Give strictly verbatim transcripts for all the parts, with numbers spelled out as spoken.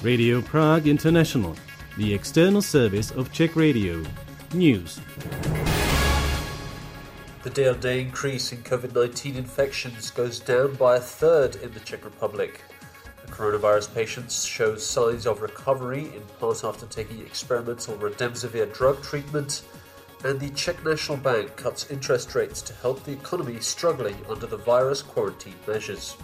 Radio Prague International, the external service of Czech Radio. News. The day-on-day increase in COVID nineteen infections goes down by a third in the Czech Republic. The coronavirus patients show signs of recovery, in part after taking experimental Remdesivir drug treatment, and the Czech National Bank cuts interest rates to help the economy struggling under the virus quarantine measures.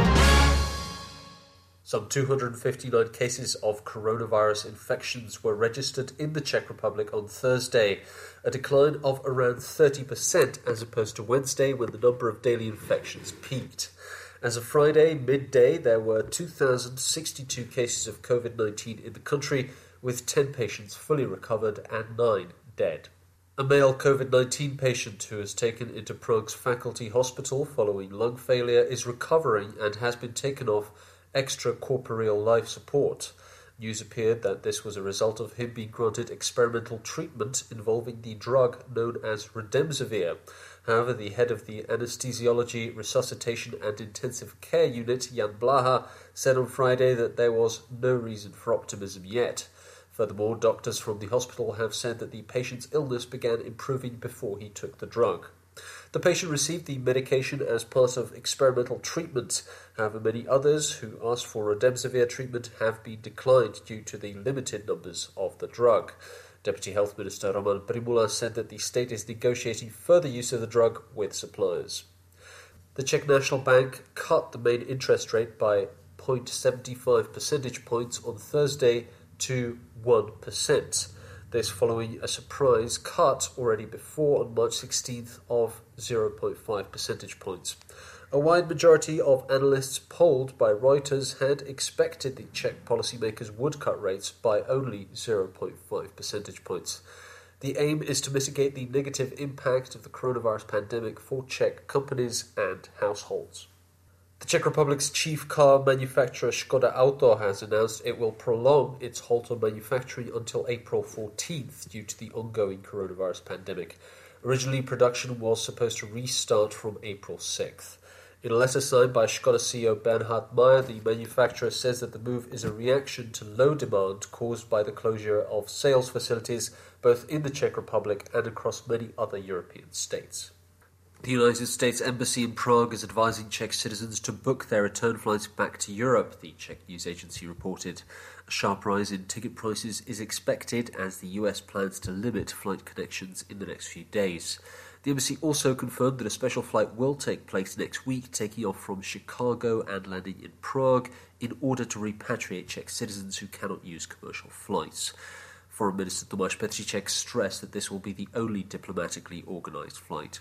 Some two hundred fifty-nine cases of coronavirus infections were registered in the Czech Republic on Thursday, a decline of around thirty percent as opposed to Wednesday when the number of daily infections peaked. As of Friday midday, there were two thousand sixty-two cases of COVID nineteen in the country, with ten patients fully recovered and nine dead. A male COVID nineteen patient who was taken into Prague's faculty hospital following lung failure is recovering and has been taken off extracorporeal life support. News appeared that this was a result of him being granted experimental treatment involving the drug known as Remdesivir. However, the head of the Anesthesiology, Resuscitation and Intensive Care Unit, Jan Blaha, said on Friday that there was no reason for optimism yet. Furthermore, doctors from the hospital have said that the patient's illness began improving before he took the drug. The patient received the medication as part of experimental treatment. However, many others who asked for Remdesivir treatment have been declined due to the limited numbers of the drug. Deputy Health Minister Roman Primula said that the state is negotiating further use of the drug with suppliers. The Czech National Bank cut the main interest rate by zero point seven five percentage points on Thursday to one percent. This following a surprise cut already before on March sixteenth of zero point five percentage points. A wide majority of analysts polled by Reuters had expected the Czech policymakers would cut rates by only zero point five percentage points. The aim is to mitigate the negative impact of the coronavirus pandemic for Czech companies and households. The Czech Republic's chief car manufacturer Škoda Auto has announced it will prolong its halt on manufacturing until April fourteenth due to the ongoing coronavirus pandemic. Originally, production was supposed to restart from April sixth. In a letter signed by Škoda C E O Bernhard Meyer, the manufacturer says that the move is a reaction to low demand caused by the closure of sales facilities both in the Czech Republic and across many other European states. The United States Embassy in Prague is advising Czech citizens to book their return flights back to Europe, the Czech news agency reported. A sharp rise in ticket prices is expected as the U S plans to limit flight connections in the next few days. The embassy also confirmed that a special flight will take place next week, taking off from Chicago and landing in Prague in order to repatriate Czech citizens who cannot use commercial flights. Foreign Minister Tomáš Petříček stressed that this will be the only diplomatically organised flight.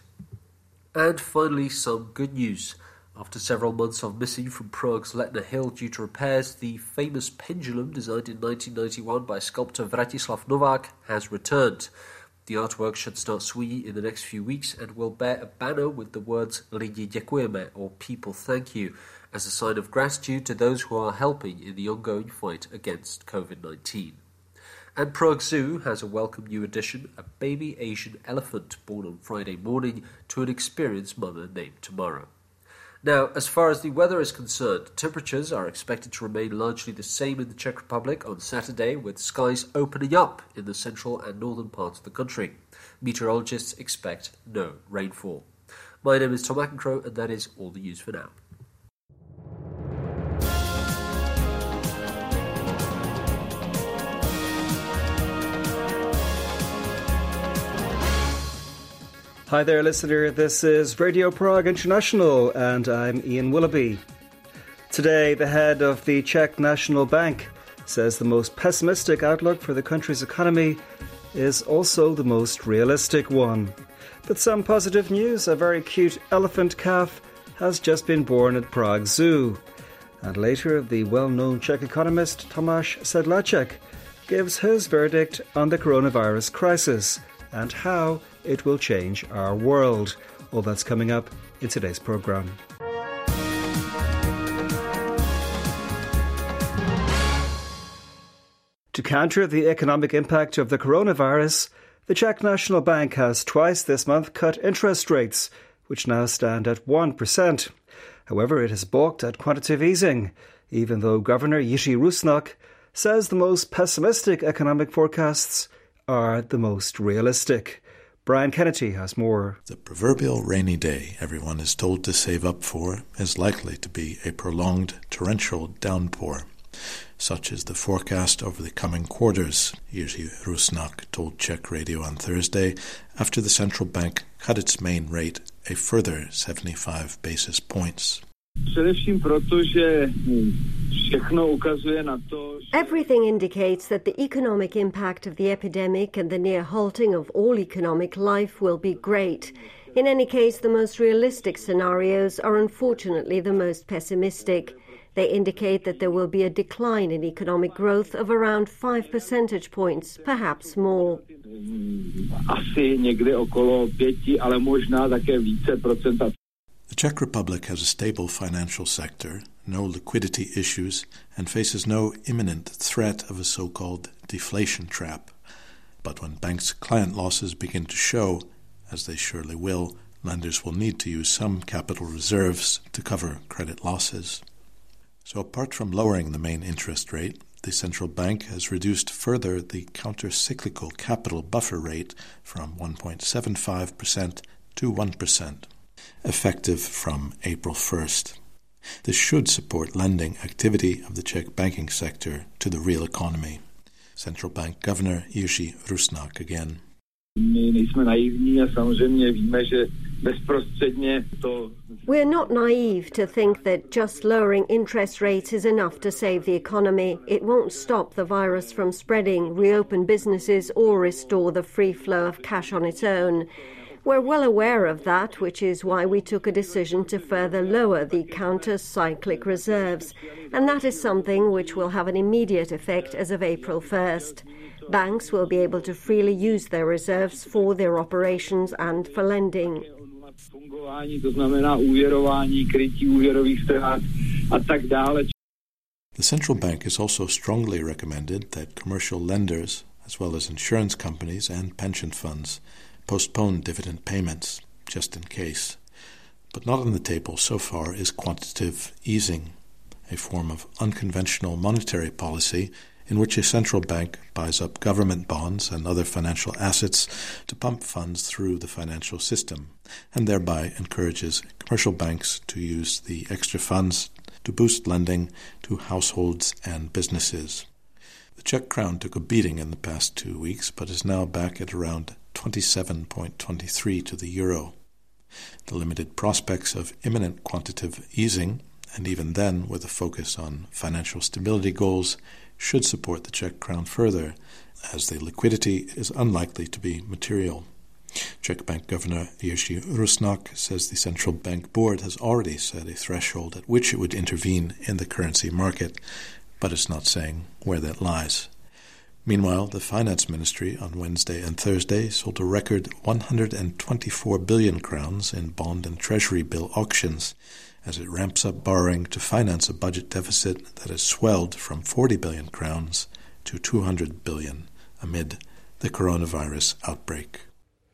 And finally, some good news. After several months of missing from Prague's Letná Hill due to repairs, the famous pendulum designed in nineteen ninety-one by sculptor Vratislav Novák has returned. The artwork should start swinging in the next few weeks and will bear a banner with the words Lidi děkujeme, or people thank you, as a sign of gratitude to those who are helping in the ongoing fight against COVID nineteen. And Prague Zoo has a welcome new addition, a baby Asian elephant born on Friday morning to an experienced mother named Tamara. Now, as far as the weather is concerned, temperatures are expected to remain largely the same in the Czech Republic on Saturday, with skies opening up in the central and northern parts of the country. Meteorologists expect no rainfall. My name is Tom Ackenscrow, and that is all the news for now. Hi there, listener. This is Radio Prague International, and I'm Ian Willoughby. Today, the head of the Czech National Bank says the most pessimistic outlook for the country's economy is also the most realistic one. But some positive news: a very cute elephant calf has just been born at Prague Zoo. And later, the well-known Czech economist Tomáš Sedláček gives his verdict on the coronavirus crisis and how it will change our world. All that's coming up in today's programme. To counter the economic impact of the coronavirus, the Czech National Bank has twice this month cut interest rates, which now stand at one percent. However, it has balked at quantitative easing, even though Governor Jiří Rusnok says the most pessimistic economic forecasts are the most realistic. Brian Kennedy has more. The proverbial rainy day everyone is told to save up for is likely to be a prolonged torrential downpour. Such is the forecast over the coming quarters, Jiří Rusnák told Czech Radio on Thursday, after the central bank cut its main rate a further seventy-five basis points. Everything indicates that the economic impact of the epidemic and the near halting of all economic life will be great. In any case, the most realistic scenarios are unfortunately the most pessimistic. They indicate that there will be a decline in economic growth of around five percentage points, perhaps more. The Czech Republic has a stable financial sector, no liquidity issues, and faces no imminent threat of a so-called deflation trap. But when banks' client losses begin to show, as they surely will, lenders will need to use some capital reserves to cover credit losses. So apart from lowering the main interest rate, the central bank has reduced further the counter-cyclical capital buffer rate from one point seven five percent to one percent, effective from April first. This should support lending activity of the Czech banking sector to the real economy. Central Bank Governor Jiří Rusnák again. We're not naive to think that just lowering interest rates is enough to save the economy. It won't stop the virus from spreading, reopen businesses, or restore the free flow of cash on its own. We're well aware of that, which is why we took a decision to further lower the counter-cyclic reserves, and that is something which will have an immediate effect as of April first. Banks will be able to freely use their reserves for their operations and for lending. The central bank has also strongly recommended that commercial lenders, as well as insurance companies and pension funds, postpone dividend payments, just in case. But not on the table so far is quantitative easing, a form of unconventional monetary policy in which a central bank buys up government bonds and other financial assets to pump funds through the financial system, and thereby encourages commercial banks to use the extra funds to boost lending to households and businesses. The Czech crown took a beating in the past two weeks, but is now back at around twenty-seven point two three to the euro. The limited prospects of imminent quantitative easing, and even then with a focus on financial stability goals, should support the Czech crown further, as the liquidity is unlikely to be material. Czech Bank Governor Jiří Rusnák says the central bank board has already set a threshold at which it would intervene in the currency market, but is not saying where that lies. Meanwhile, the Finance Ministry on Wednesday and Thursday sold a record one hundred twenty-four billion crowns in bond and treasury bill auctions, as it ramps up borrowing to finance a budget deficit that has swelled from forty billion crowns to two hundred billion amid the coronavirus outbreak.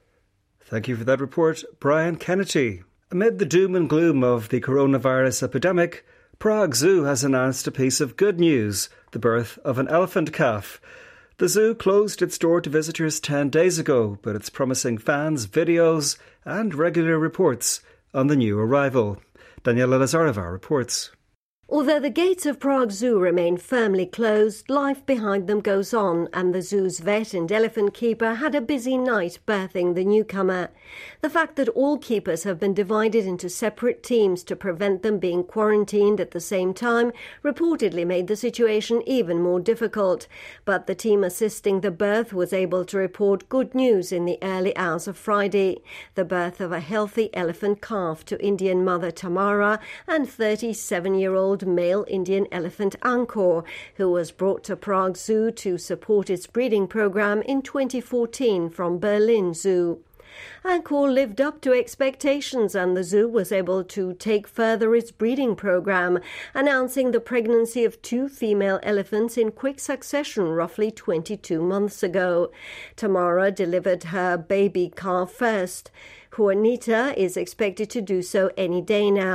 Thank you for that report, Brian Kennedy. Amid the doom and gloom of the coronavirus epidemic, Prague Zoo has announced a piece of good news, the birth of an elephant calf. The zoo closed its door to visitors ten days ago, but it's promising fans videos and regular reports on the new arrival. Daniela Lazareva reports. Although the gates of Prague Zoo remain firmly closed, life behind them goes on, and the zoo's vet and elephant keeper had a busy night birthing the newcomer. The fact that all keepers have been divided into separate teams to prevent them being quarantined at the same time reportedly made the situation even more difficult. But the team assisting the birth was able to report good news in the early hours of Friday: the birth of a healthy elephant calf to Indian mother Tamara and thirty-seven-year-old male Indian elephant Angkor, who was brought to Prague Zoo to support its breeding program in twenty fourteen from Berlin Zoo. Angkor lived up to expectations, and the zoo was able to take further its breeding program, announcing the pregnancy of two female elephants in quick succession roughly twenty-two months ago. Tamara delivered her baby calf first. Juanita is expected to do so any day now.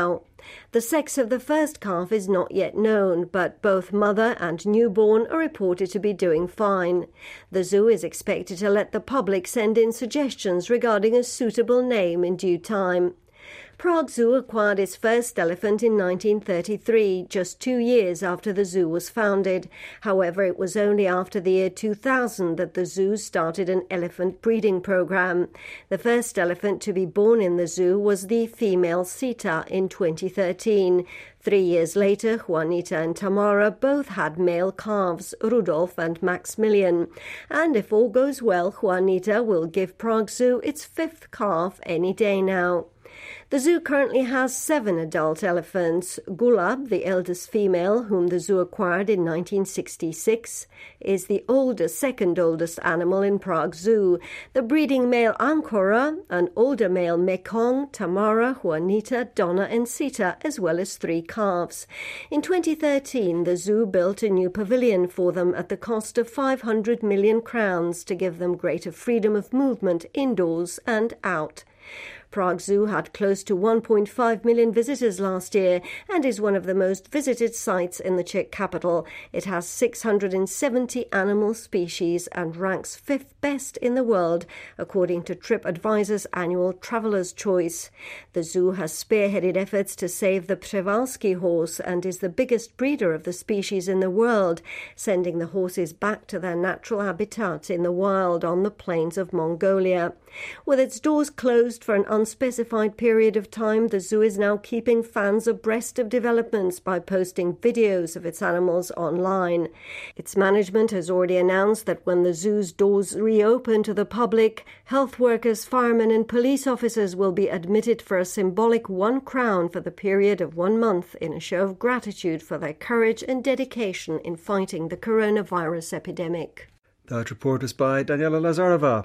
The sex of the first calf is not yet known, but both mother and newborn are reported to be doing fine. The zoo is expected to let the public send in suggestions regarding a suitable name in due time. Prague Zoo acquired its first elephant in nineteen thirty-three, just two years after the zoo was founded. However, it was only after the year two thousand that the zoo started an elephant breeding program. The first elephant to be born in the zoo was the female Sita in twenty thirteen. Three years later, Juanita and Tamara both had male calves, Rudolf and Maximilian. And if all goes well, Juanita will give Prague Zoo its fifth calf any day now. The zoo currently has seven adult elephants. Gulab, the eldest female, whom the zoo acquired in nineteen sixty-six, is the oldest, second oldest animal in Prague Zoo. The breeding male Ankora, an older male Mekong, Tamara, Juanita, Donna and Sita, as well as three calves. In twenty thirteen, the zoo built a new pavilion for them at the cost of five hundred million crowns to give them greater freedom of movement indoors and out. Prague Zoo had close to one point five million visitors last year and is one of the most visited sites in the Czech capital. It has six hundred seventy animal species and ranks fifth best in the world, according to TripAdvisor's annual Traveller's Choice. The zoo has spearheaded efforts to save the Převalský horse and is the biggest breeder of the species in the world, sending the horses back to their natural habitat in the wild on the plains of Mongolia. With its doors closed for an unspecified period of time, the zoo is now keeping fans abreast of developments by posting videos of its animals online. Its management has already announced that when the zoo's doors reopen to the public, health workers, firemen and police officers will be admitted for a symbolic one crown for the period of one month in a show of gratitude for their courage and dedication in fighting the coronavirus epidemic. That report is by Daniela Lazarova.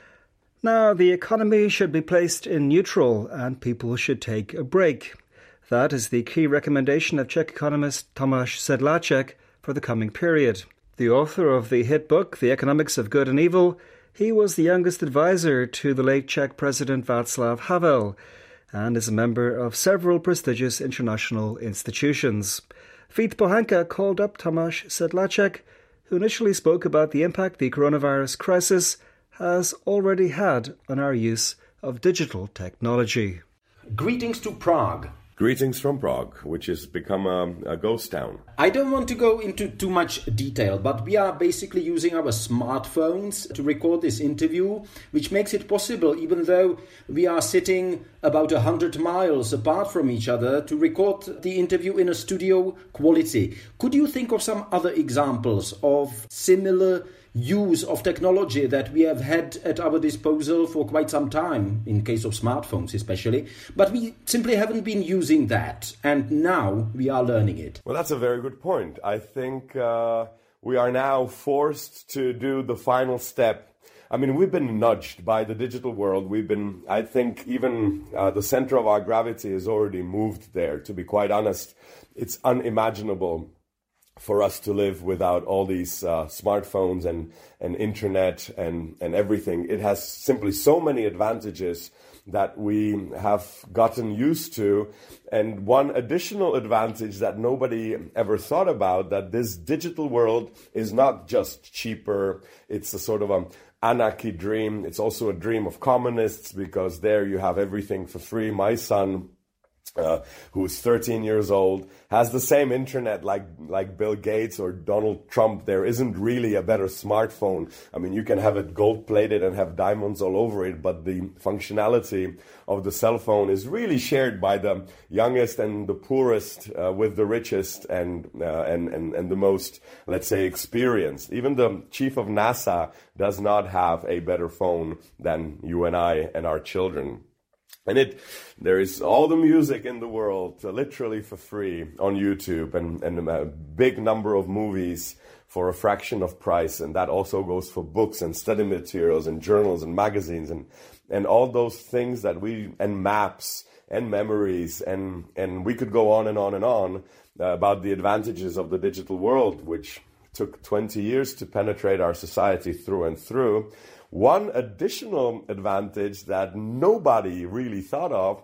Now, the economy should be placed in neutral and people should take a break. That is the key recommendation of Czech economist Tomáš Sedláček for the coming period. The author of the hit book, The Economics of Good and Evil, he was the youngest advisor to the late Czech President Václav Havel and is a member of several prestigious international institutions. Vít Pohanka called up Tomáš Sedláček, who initially spoke about the impact the coronavirus crisis has already had on our use of digital technology. Greetings to Prague. Greetings from Prague, which has become a, a ghost town. I don't want to go into too much detail, but we are basically using our smartphones to record this interview, which makes it possible, even though we are sitting about one hundred miles apart from each other, to record the interview in a studio quality. Could you think of some other examples of similar use of technology that we have had at our disposal for quite some time, in case of smartphones especially, but we simply haven't been using that, and now we are learning it? Well, that's a very good point. I think uh, we are now forced to do the final step. I mean, we've been nudged by the digital world. We've been, I think, even uh, the center of our gravity has already moved there, to be quite honest. It's unimaginable for us to live without all these uh, smartphones and, and internet and, and everything. It has simply so many advantages that we have gotten used to. And one additional advantage that nobody ever thought about, that this digital world is not just cheaper. It's a sort of an anarchy dream. It's also a dream of communists, because there you have everything for free. My son, Uh, who is thirteen years old, has the same internet like like Bill Gates or Donald Trump. There isn't really a better smartphone. I mean, you can have it gold-plated and have diamonds all over it, but the functionality of the cell phone is really shared by the youngest and the poorest uh, with the richest and, uh, and, and, and the most, let's say, experienced. Even the chief of NASA does not have a better phone than you and I and our children. And it, there is all the music in the world, uh, literally for free on YouTube, and, and a big number of movies for a fraction of price. And that also goes for books and study materials and journals and magazines and, and all those things that we, and maps and memories. And, and we could go on and on and on uh, about the advantages of the digital world, which took twenty years to penetrate our society through and through. One additional advantage that nobody really thought of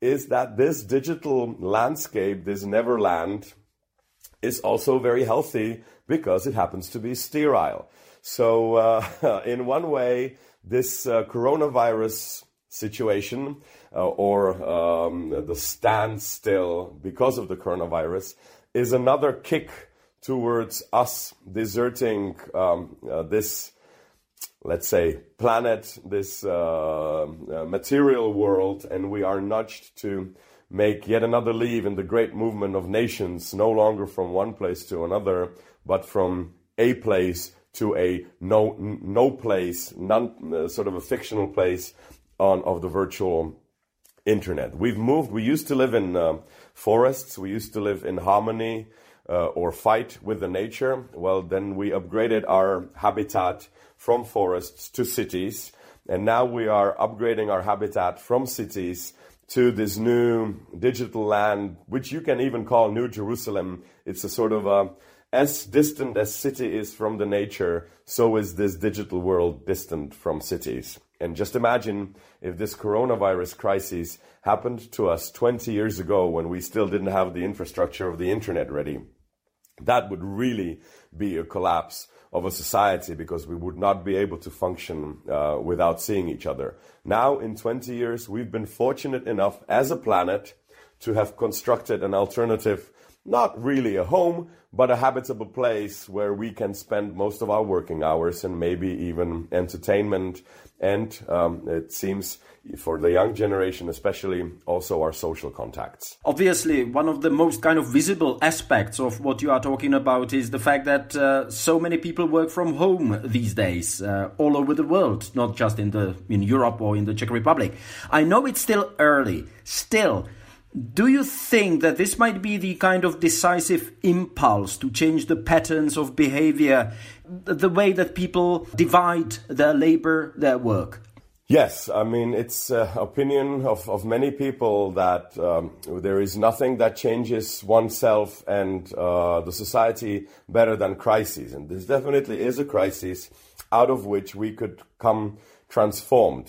is that this digital landscape, this Neverland, is also very healthy because it happens to be sterile. So uh, in one way, this uh, coronavirus situation uh, or um, the standstill because of the coronavirus is another kick towards us deserting um, uh, this, let's say, planet, this uh, uh, material world, and we are nudged to make yet another leap in the great movement of nations, no longer from one place to another, but from a place to a no no place, non, uh, sort of a fictional place on of the virtual internet. We've moved. We used to live in uh, forests. We used to live in harmony uh, or fight with the nature. Well, then we upgraded our habitat from forests to cities, and now we are upgrading our habitat from cities to this new digital land, which you can even call New Jerusalem. It's a sort of a as distant as city is from the nature, so is this digital world distant from cities. And just imagine if this coronavirus crisis happened to us twenty years ago when we still didn't have the infrastructure of the internet ready. That would really be a collapse of a society, because we would not be able to function uh, without seeing each other. Now, in twenty years, we've been fortunate enough as a planet to have constructed an alternative, not really a home, but a habitable place where we can spend most of our working hours and maybe even entertainment. And um, it seems for the young generation especially, also our social contacts. Obviously, one of the most kind of visible aspects of what you are talking about is the fact that uh, so many people work from home these days, uh, all over the world, not just in the in Europe or in the Czech Republic. I know it's still early. Still, do you think that this might be the kind of decisive impulse to change the patterns of behavior, the way that people divide their labor, their work? Yes, I mean, it's uh, opinion of, of many people that um, there is nothing that changes oneself and uh, the society better than crises. And this definitely is a crisis out of which we could come transformed.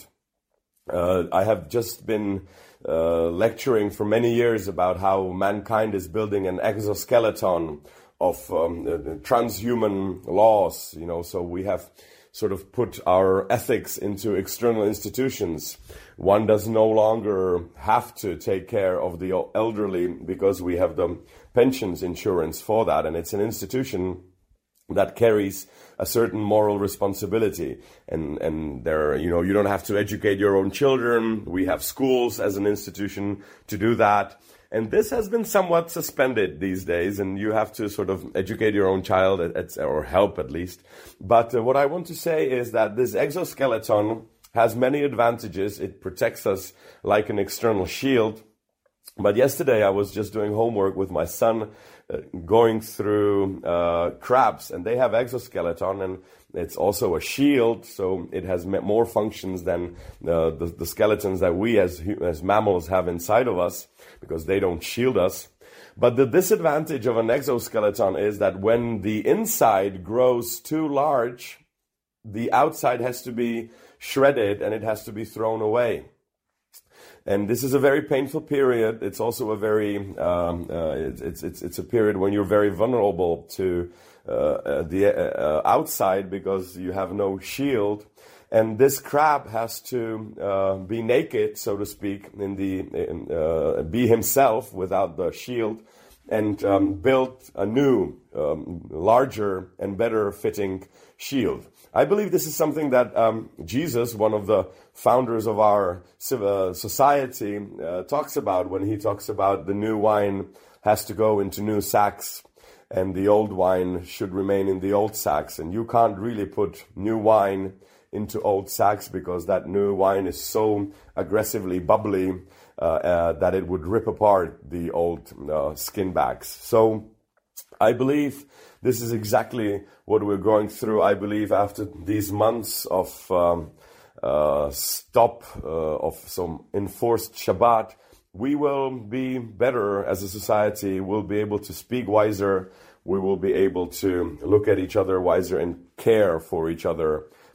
Uh, I have just been uh, lecturing for many years about how mankind is building an exoskeleton of um, uh, transhuman laws, you know, so we have sort of put our ethics into external institutions. One does no longer have to take care of the elderly because we have the pensions insurance for that, and it's an institution that carries a certain moral responsibility. And, and there, you know, you don't have to educate your own children. We have schools as an institution to do that. And this has been somewhat suspended these days, and you have to sort of educate your own child, or help at least. But uh, what I want to say is that this exoskeleton has many advantages. It protects us like an external shield. But yesterday I was just doing homework with my son, uh, going through uh, crabs, and they have exoskeleton, and it's also a shield, so it has more functions than uh, the, the skeletons that we as as mammals have inside of us, because they don't shield us. But the disadvantage of an exoskeleton is that when the inside grows too large, the outside has to be shredded and it has to be thrown away. And this is a very painful period. It's also a very, um, uh, it's, it's, it's a period when you're very vulnerable to uh, uh, the uh, outside because you have no shield. And this crab has to uh, be naked, so to speak, in the in, uh, be himself without the shield, and um, build a new, um, larger and better fitting shield. I believe this is something that um, Jesus, one of the founders of our uh, society, uh, talks about when he talks about the new wine has to go into new sacks and the old wine should remain in the old sacks. And you can't really put new wine into old sacks because that new wine is so aggressively bubbly uh, uh, that it would rip apart the old uh, skin bags. So I believe this is exactly what we're going through. I believe after these months of um, uh, stop, uh, of some enforced Shabbat, we will be better as a society. We'll be able to speak wiser. We will be able to look at each other wiser and care for each other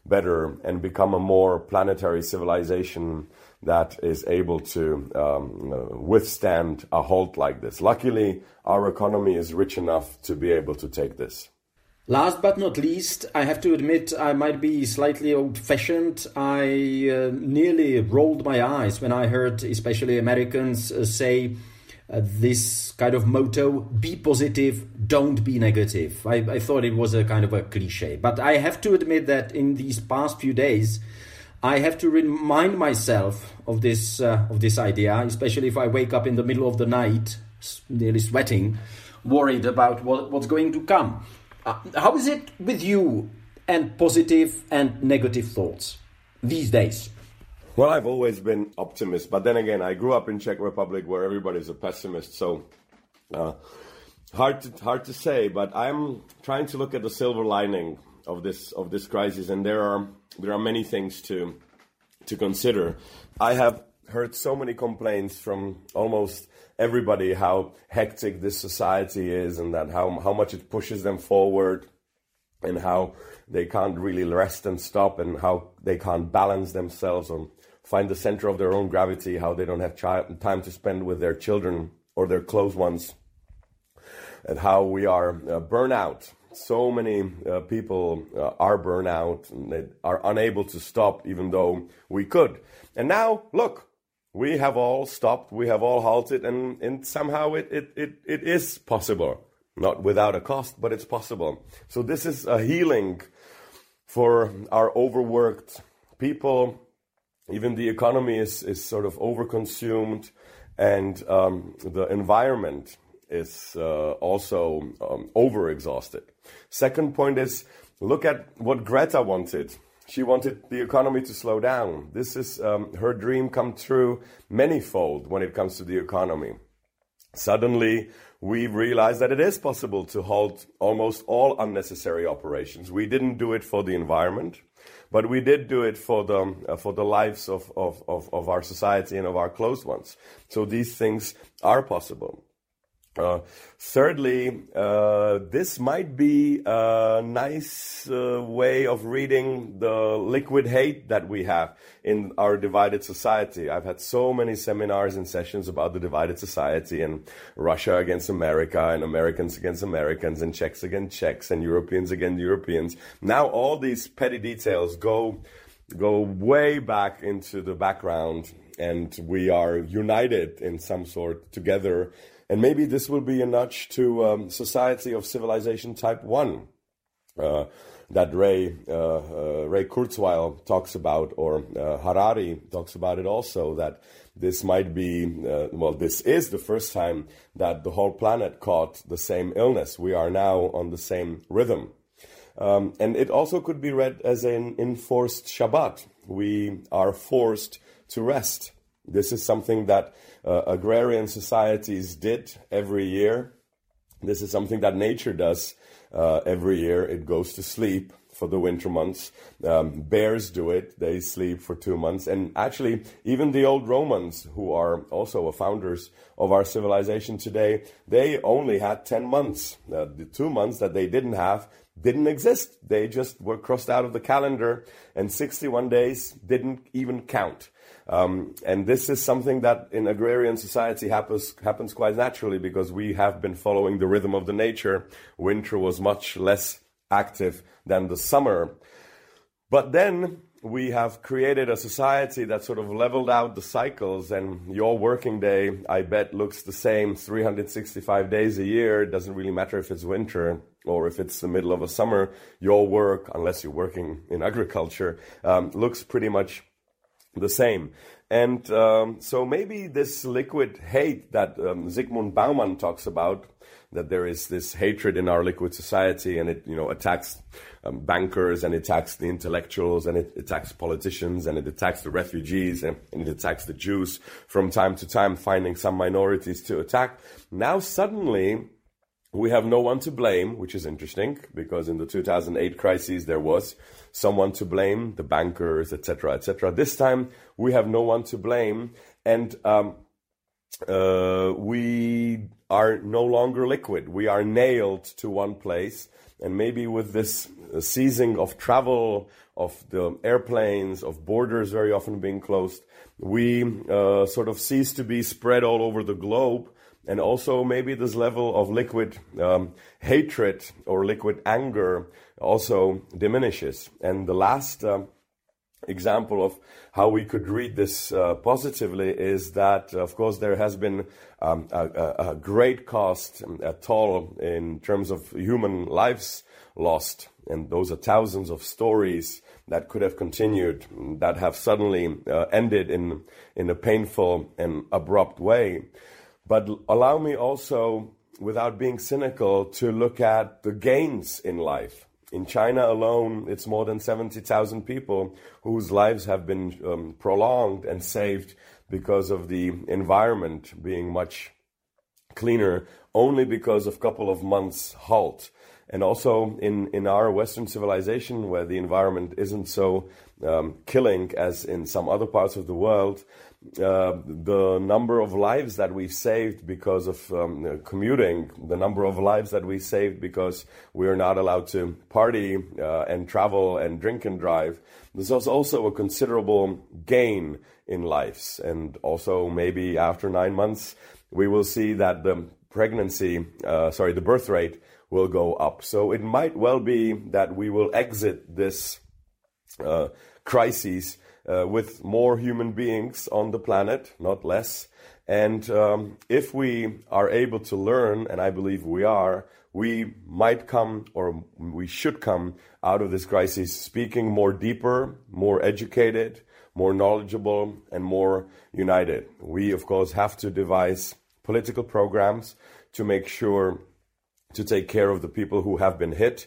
better and become a more planetary civilization that is able to um, uh, withstand a halt like this. Luckily, our economy is rich enough to be able to take this. Last but not least, I have to admit I might be slightly old-fashioned. I uh, nearly rolled my eyes when I heard especially Americans uh, say uh, this kind of motto, be positive, don't be negative. I, I thought it was a kind of a cliche. But I have to admit that in these past few days, I have to remind myself of this uh, of this idea, especially if I wake up in the middle of the night, nearly sweating, worried about what, what's going to come. Uh, how is it with you and positive and negative thoughts these days? Well, I've always been optimist, but then again, I grew up in Czech Republic where everybody's a pessimist, so uh, hard to hard to say. But I'm trying to look at the silver lining of this of this crisis, and there are there are many things to to consider. I have heard so many complaints from almost everybody how hectic this society is, and that how how much it pushes them forward, and how they can't really rest and stop, and how they can't balance themselves or find the center of their own gravity, how they don't have chi- time to spend with their children or their close ones, and how we are uh, burnout. So many uh, people uh, are burnout and they are unable to stop, even though we could. And now, look, we have all stopped, we have all halted, and, and somehow it, it, it, it is possible. Not without a cost, but it's possible. So this is a healing for our overworked people. Even the economy is, is sort of overconsumed, and um, the environment is uh, also um, overexhausted. Second point is, look at what Greta wanted. She wanted the economy to slow down. This is um, her dream come true manyfold when it comes to the economy. Suddenly, we realized that it is possible to halt almost all unnecessary operations. We didn't do it for the environment, but we did do it for the uh, for the lives of, of, of, of our society and of our close ones. So these things are possible. Uh, thirdly, uh, this might be a nice uh, way of reading the liquid hate that we have in our divided society. I've had so many seminars and sessions about the divided society, and Russia against America, and Americans against Americans, and Czechs against Czechs, and Europeans against Europeans. Now all these petty details go go way back into the background, and we are united in some sort together. And maybe this will be a nudge to um, society of civilization type one uh, that Ray uh, uh, Ray Kurzweil talks about, or uh, Harari talks about it also, that this might be, uh, well, this is the first time that the whole planet caught the same illness. We are now on the same rhythm. Um, and it also could be read as an enforced Shabbat. We are forced to rest. This is something that uh, agrarian societies did every year. This is something that nature does uh, every year. It goes to sleep for the winter months. Um, bears do it. They sleep for two months. And actually, even the old Romans, who are also founders of our civilization today, they only had ten months. Uh, the two months that they didn't have didn't exist. They just were crossed out of the calendar, and sixty-one days didn't even count. Um, and this is something that in agrarian society happens happens quite naturally, because we have been following the rhythm of the nature. Winter was much less active than the summer. But then we have created a society that sort of leveled out the cycles, and your working day, I bet, looks the same three hundred sixty-five days a year. It doesn't really matter if it's winter or if it's the middle of a summer. Your work, unless you're working in agriculture, um, looks pretty much the same. And um, so maybe this liquid hate that um, Zygmunt Bauman talks about, that there is this hatred in our liquid society, and it, you know, attacks um, bankers, and it attacks the intellectuals, and it attacks politicians, and it attacks the refugees, and, and it attacks the Jews from time to time, finding some minorities to attack. Now suddenly we have no one to blame, which is interesting, because in the two thousand eight crisis there was someone to blame, the bankers, et cetera, et cetera. This time we have no one to blame, and um, uh, we are no longer liquid. We are nailed to one place. And maybe with this ceasing of travel, of the airplanes, of borders very often being closed, we uh, sort of cease to be spread all over the globe. And also maybe this level of liquid um, hatred or liquid anger also diminishes. And the last uh, example of how we could read this uh, positively is that, of course, there has been um, a, a great cost, a toll in terms of human lives lost. And those are thousands of stories that could have continued, that have suddenly uh, ended in, in a painful and abrupt way. But allow me also, without being cynical, to look at the gains in life. In China alone, it's more than seventy thousand people whose lives have been um, prolonged and saved because of the environment being much cleaner, only because of a couple of months' halt. And also in, in our Western civilization, where the environment isn't so um, killing as in some other parts of the world, uh, the number of lives that we've saved because of um, commuting, the number of lives that we saved because we are not allowed to party uh, and travel and drink and drive, this is also a considerable gain in lives. And also maybe after nine months, we will see that the pregnancy, uh, sorry, the birth rate will go up. So it might well be that we will exit this uh, crisis uh, with more human beings on the planet, not less. And um, if we are able to learn, and I believe we are, we might come, or we should come out of this crisis speaking more deeper, more educated, more knowledgeable, and more united. We, of course, have to devise political programs to make sure to take care of the people who have been hit.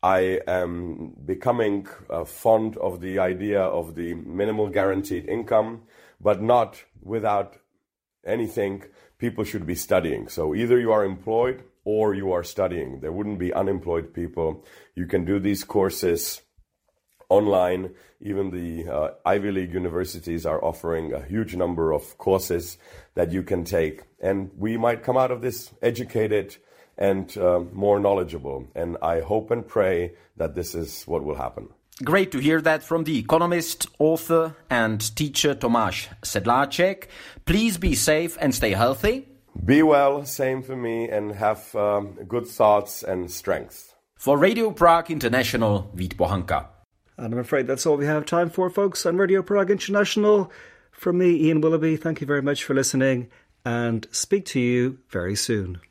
I am becoming uh, fond of the idea of the minimal guaranteed income, but not without anything. People should be studying. So either you are employed or you are studying. There wouldn't be unemployed people. You can do these courses online. Even the uh, Ivy League universities are offering a huge number of courses that you can take. And we might come out of this educated and uh, more knowledgeable. And I hope and pray that this is what will happen. Great to hear that from the economist, author and teacher Tomáš Sedláček. Please be safe and stay healthy. Be well, same for me, and have um, good thoughts and strength. For Radio Prague International, Vít Pohanka. And I'm afraid that's all we have time for, folks, on Radio Prague International. From me, Ian Willoughby, thank you very much for listening, and speak to you very soon.